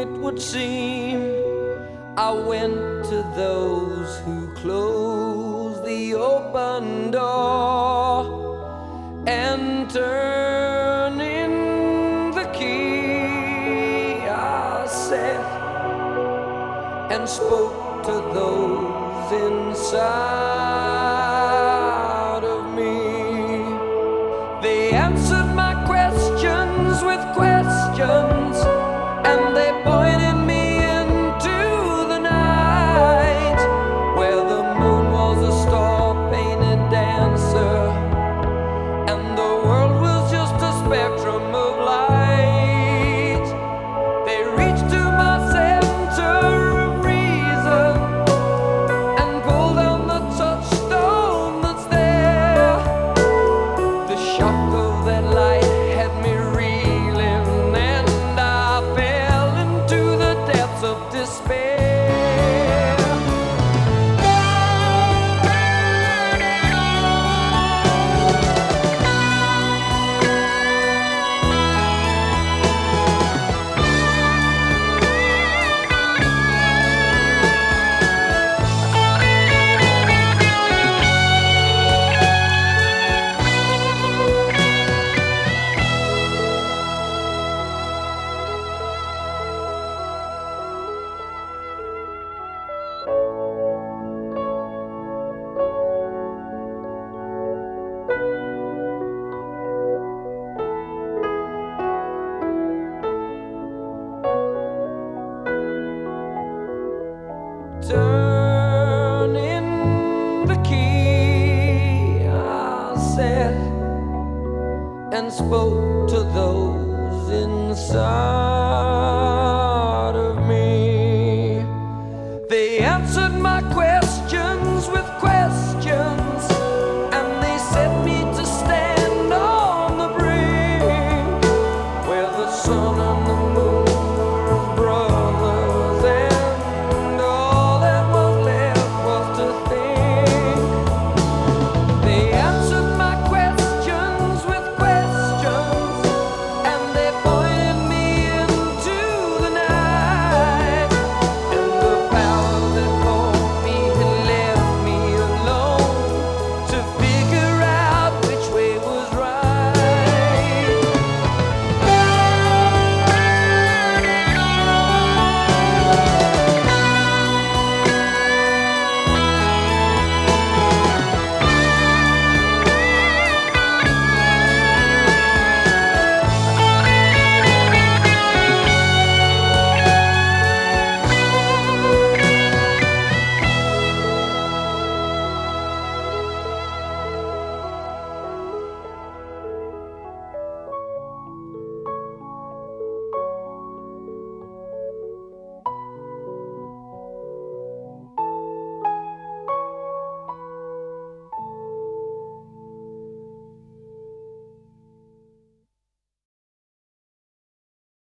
it would seem, I went to those who closed the open door, and turning the key, I sat and spoke to those inside of me. They answered my questions with questions, and they pointed me into the night, where the moon was a star-painted dancer, and the world was just a spectrum of light. They reached to my center of reason and pulled down the touchstone that's there. The shock of that light had me reeling, and I fell into the depths of despair. Turning the key, I said, and spoke to those inside.